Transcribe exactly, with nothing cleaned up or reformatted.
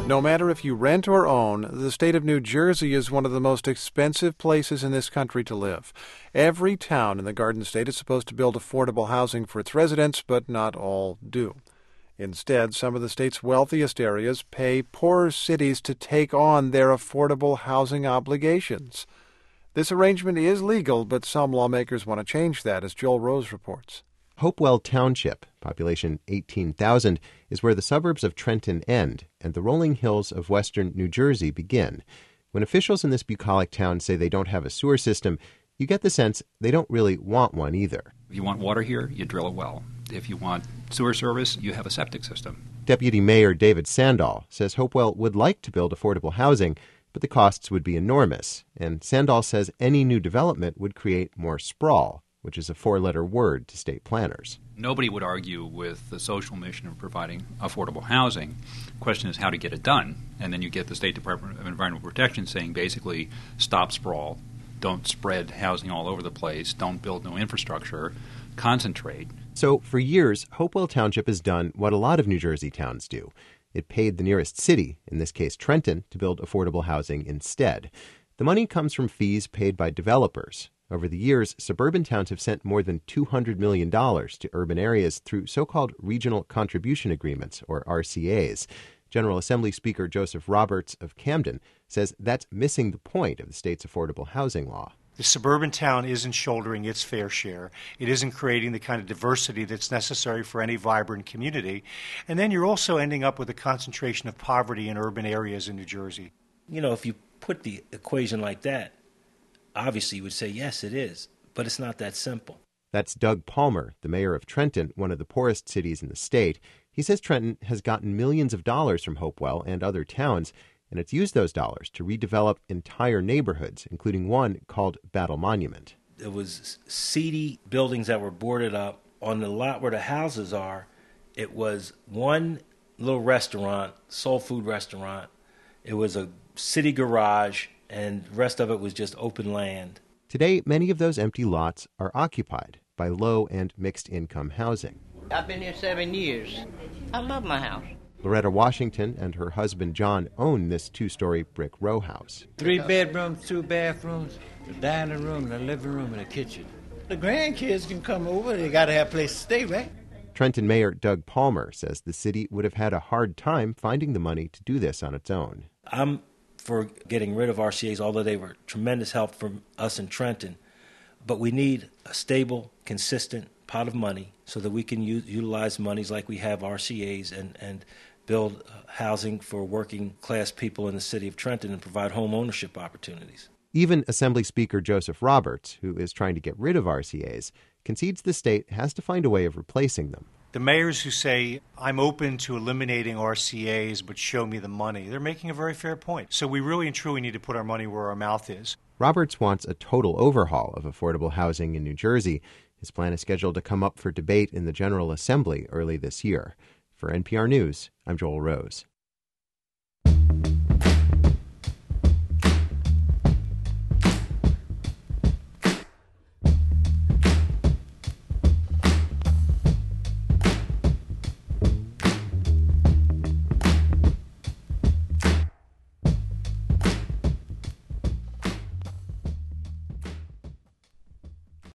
No matter if you rent or own, the state of New Jersey is one of the most expensive places in this country to live. Every town in the Garden State is supposed to build affordable housing for its residents, but not all do. Instead, some of the state's wealthiest areas pay poorer cities to take on their affordable housing obligations. This arrangement is legal, but some lawmakers want to change that, as Joel Rose reports. Hopewell Township, population eighteen thousand, is where the suburbs of Trenton end and the rolling hills of western New Jersey begin. When officials in this bucolic town say they don't have a sewer system, you get the sense they don't really want one either. If you want water here, you drill a well. If you want sewer service, you have a septic system. Deputy Mayor David Sandall says Hopewell would like to build affordable housing, but the costs would be enormous. And Sandall says any new development would create more sprawl, which is a four-letter word to state planners. Nobody would argue with the social mission of providing affordable housing. The question is how to get it done. And then you get the State Department of Environmental Protection saying basically stop sprawl, don't spread housing all over the place, don't build new infrastructure, concentrate. So for years, Hopewell Township has done what a lot of New Jersey towns do. It paid the nearest city, in this case Trenton, to build affordable housing instead. The money comes from fees paid by developers. Over the years, suburban towns have sent more than two hundred million dollars to urban areas through so-called Regional Contribution Agreements, or R C As. General Assembly Speaker Joseph Roberts of Camden says that's missing the point of the state's affordable housing law. The suburban town isn't shouldering its fair share. It isn't creating the kind of diversity that's necessary for any vibrant community. And then you're also ending up with a concentration of poverty in urban areas in New Jersey. You know, if you put the equation like that, obviously you would say, yes, it is. But it's not that simple. That's Doug Palmer, the mayor of Trenton, one of the poorest cities in the state. He says Trenton has gotten millions of dollars from Hopewell and other towns, and it's used those dollars to redevelop entire neighborhoods, including one called Battle Monument. It was seedy buildings that were boarded up. On the lot where the houses are, it was one little restaurant, soul food restaurant. It was a city garage, and the rest of it was just open land. Today, many of those empty lots are occupied by low and mixed income housing. I've been here seven years. I love my house. Loretta Washington and her husband John own this two-story brick row house. Three bedrooms, two bathrooms, a dining room, and a living room, and a kitchen. The grandkids can come over. They got to have a place to stay, right? Trenton Mayor Doug Palmer says the city would have had a hard time finding the money to do this on its own. I'm for getting rid of R C As, although they were tremendous help for us in Trenton. But we need a stable, consistent pot of money so that we can u- utilize monies like we have R C As and, and build housing for working class people in the city of Trenton and provide home ownership opportunities. Even Assembly Speaker Joseph Roberts, who is trying to get rid of R C As, concedes the state has to find a way of replacing them. The mayors who say, I'm open to eliminating R C As, but show me the money, they're making a very fair point. So we really and truly need to put our money where our mouth is. Roberts wants a total overhaul of affordable housing in New Jersey. His plan is scheduled to come up for debate in the General Assembly early this year. For N P R News, I'm Joel Rose.